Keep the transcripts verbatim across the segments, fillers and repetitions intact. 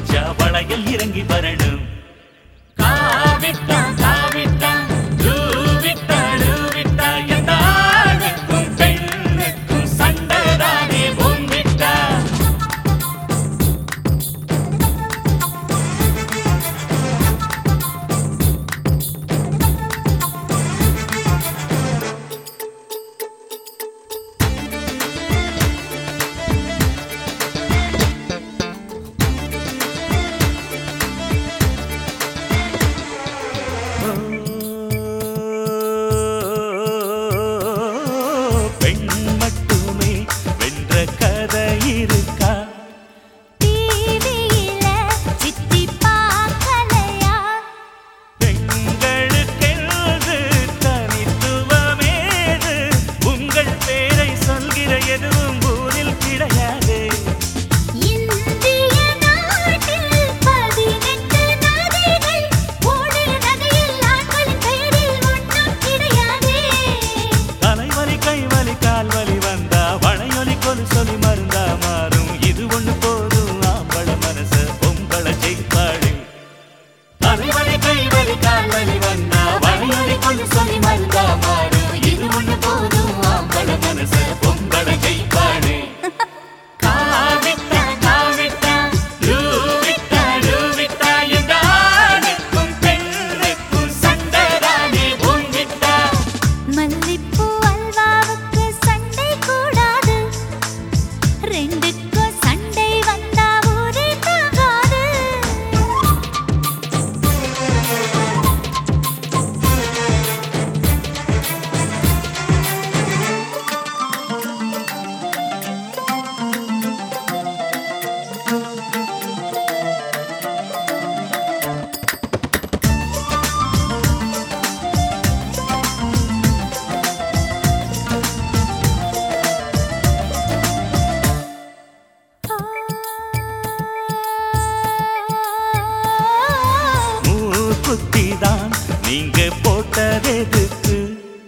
கோவிச்சா வளையல் இறங்கி வரணும். காவிட்டா காவிட்டா தூவிட்டா தூவிட்டா எந்த ஆணுக்கும் பெண்ணுக்கும் சண்டைதானே பூம்பிட்டா. புத்திதான் நீங்க போட்டதெதுக்கு,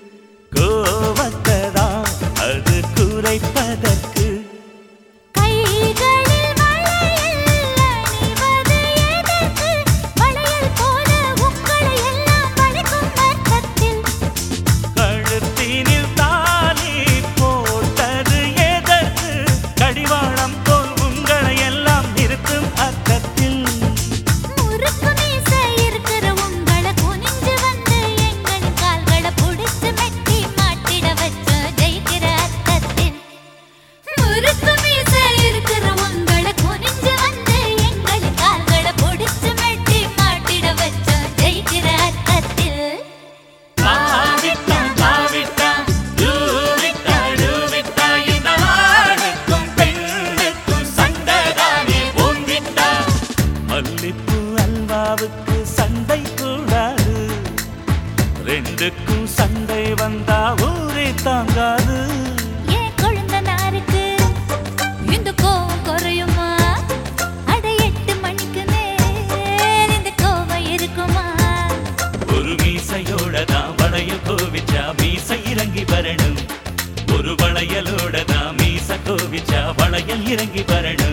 கோவத்ததான் அது குறைப்பதற்கு. கைகளில் வளையல் அணிவது எதற்கு, வளையல் போல உங்களை எல்லாம் வளைக்கும் அர்த்தத்தில். கழுத்தினில் தாலி போட்டது எதற்கு, கடிவாளம் போல் உங்களை எல்லாம் நிறுத்தும் அர்த்தத்தில். மல்லிப்பூ அல்வாவுக்கு சண்டை கூடாது, ரெண்டுக்கும் சண்டை வந்தா ஊரே தாங்காது. ஏன் கொழுந்தனாருக்கு இந்த கோவம் குறையுமா? அட எட்டு மணிக்கு மேல் இந்த கோவம் இருக்குமா? ஒரு மீசையோட தான் வளையல் கோவிச்சா மீசை இறங்கி வரணும். ஒரு வளையலோட தான் மீச கோவிச்சா வளையல் இறங்கி வரணும்.